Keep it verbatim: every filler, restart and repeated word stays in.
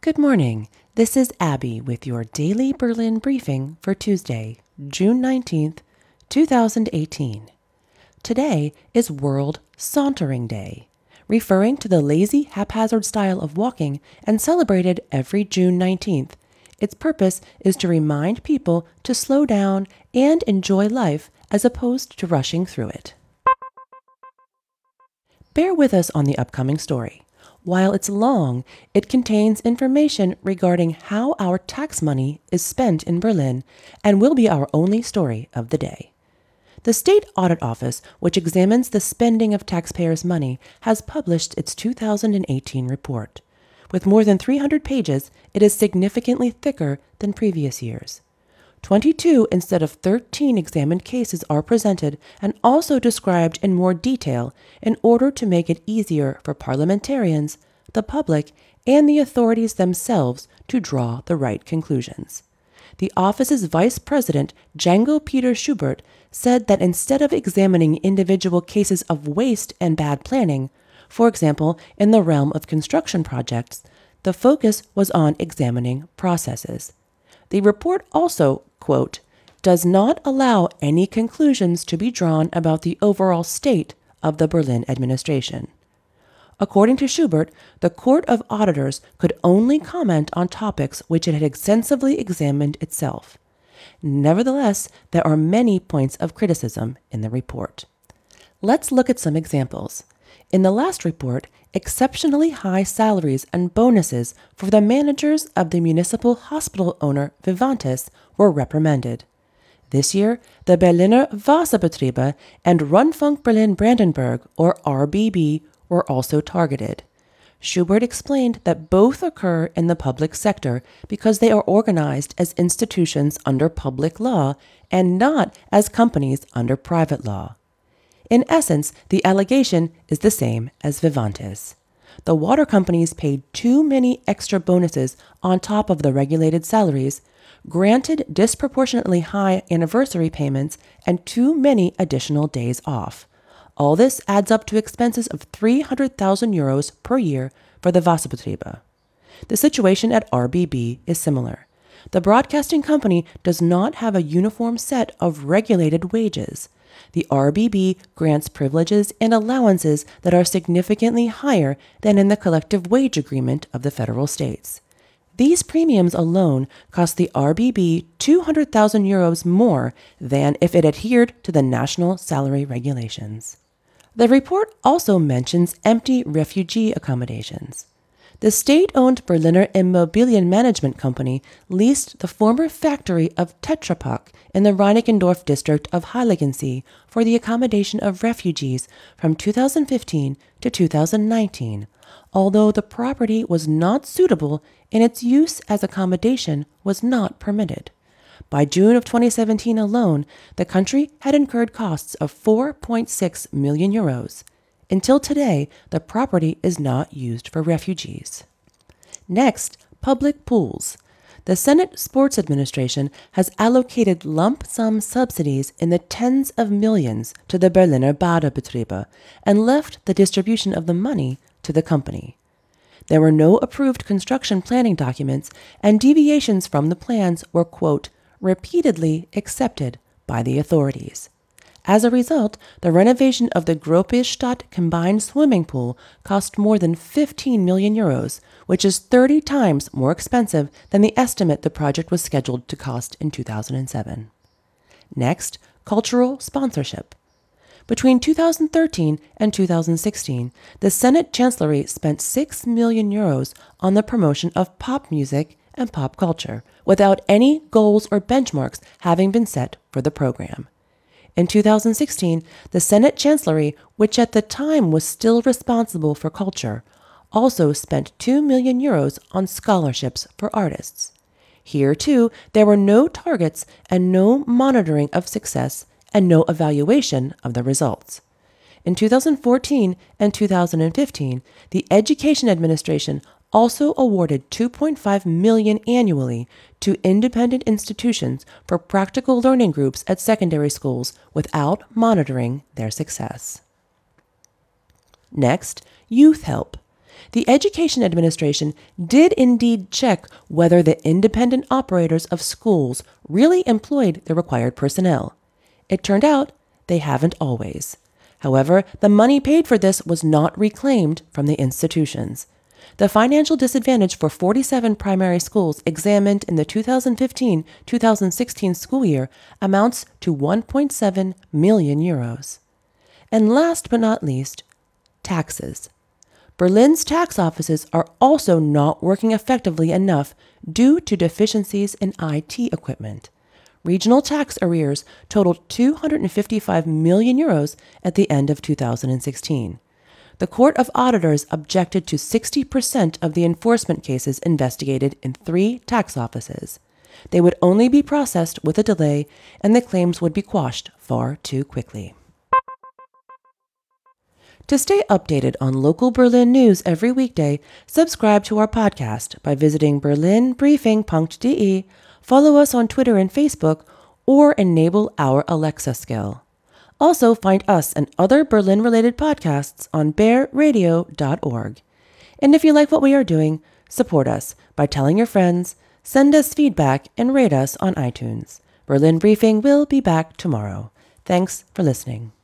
Good morning. This is Abby with your daily Berlin briefing for Tuesday, June nineteenth, two thousand eighteen. Today is World Sauntering Day, referring to the lazy, haphazard style of walking and celebrated every June nineteenth. Its purpose is to remind people to slow down and enjoy life as opposed to rushing through it. Bear with us on the upcoming story. While it's long, it contains information regarding how our tax money is spent in Berlin and will be our only story of the day. The State Audit Office, which examines the spending of taxpayers' money, has published its two thousand eighteen report. With more than three hundred pages, it is significantly thicker than previous years. twenty-two instead of thirteen examined cases are presented and also described in more detail in order to make it easier for parliamentarians, the public, and the authorities themselves to draw the right conclusions. The office's vice president, Django Peter Schubert, said that instead of examining individual cases of waste and bad planning, for example, in the realm of construction projects, the focus was on examining processes. The report also, quote, does not allow any conclusions to be drawn about the overall state of the Berlin administration. According to Schubert, the Court of Auditors could only comment on topics which it had extensively examined itself. Nevertheless, there are many points of criticism in the report. Let's look at some examples. In the last report, exceptionally high salaries and bonuses for the managers of the municipal hospital owner Vivantes were reprimanded. This year, the Berliner Wasserbetriebe and Rundfunk Berlin-Brandenburg, or R B B, were also targeted. Schubert explained that both occur in the public sector because they are organized as institutions under public law and not as companies under private law. In essence, the allegation is the same as Vivantes. The water companies paid too many extra bonuses on top of the regulated salaries, granted disproportionately high anniversary payments, and too many additional days off. All this adds up to expenses of three hundred thousand euros per year for the Wasserbetriebe. The situation at R B B is similar. The broadcasting company does not have a uniform set of regulated wages. The R B B grants privileges and allowances that are significantly higher than in the collective wage agreement of the federal states. These premiums alone cost the R B B two hundred thousand euros more than if it adhered to the national salary regulations. The report also mentions empty refugee accommodations. The state-owned Berliner Immobilien Management Company leased the former factory of Tetra Pak in the Reinickendorf district of Heiligensee for the accommodation of refugees from two thousand fifteen to two thousand nineteen, although the property was not suitable and its use as accommodation was not permitted. By June of twenty seventeen alone, the country had incurred costs of four point six million euros. Until today, the property is not used for refugees. Next, public pools. The Senate Sports Administration has allocated lump sum subsidies in the tens of millions to the Berliner Badebetriebe and left the distribution of the money to the company. There were no approved construction planning documents, and deviations from the plans were, quote, repeatedly accepted by the authorities. As a result, the renovation of the Gropiusstadt combined swimming pool cost more than fifteen million euros, which is thirty times more expensive than the estimate the project was scheduled to cost in two thousand seven. Next, cultural sponsorship. Between two thousand thirteen and two thousand sixteen, the Senate Chancellery spent six million euros on the promotion of pop music and pop culture, without any goals or benchmarks having been set for the program. In two thousand sixteen, the Senate Chancellery, which at the time was still responsible for culture, also spent two million euros on scholarships for artists. Here, too, there were no targets and no monitoring of success and no evaluation of the results. In two thousand fourteen and two thousand fifteen, the Education Administration also awarded two point five million dollars annually to independent institutions for practical learning groups at secondary schools without monitoring their success. Next, youth help. The Education Administration did indeed check whether the independent operators of schools really employed the required personnel. It turned out they haven't always. However, the money paid for this was not reclaimed from the institutions. The financial disadvantage for forty-seven primary schools examined in the two thousand fifteen two thousand sixteen school year amounts to one point seven million euros. And last but not least, taxes. Berlin's tax offices are also not working effectively enough due to deficiencies in I T equipment. Regional tax arrears totaled two hundred fifty-five million euros at the end of two thousand sixteen. The Court of Auditors objected to sixty percent of the enforcement cases investigated in three tax offices. They would only be processed with a delay, and the claims would be quashed far too quickly. To stay updated on local Berlin news every weekday, subscribe to our podcast by visiting berlin briefing dot d e, follow us on Twitter and Facebook, or enable our Alexa skill. Also, find us and other Berlin-related podcasts on bear radio dot org. And if you like what we are doing, support us by telling your friends, send us feedback, and rate us on iTunes. Berlin Briefing will be back tomorrow. Thanks for listening.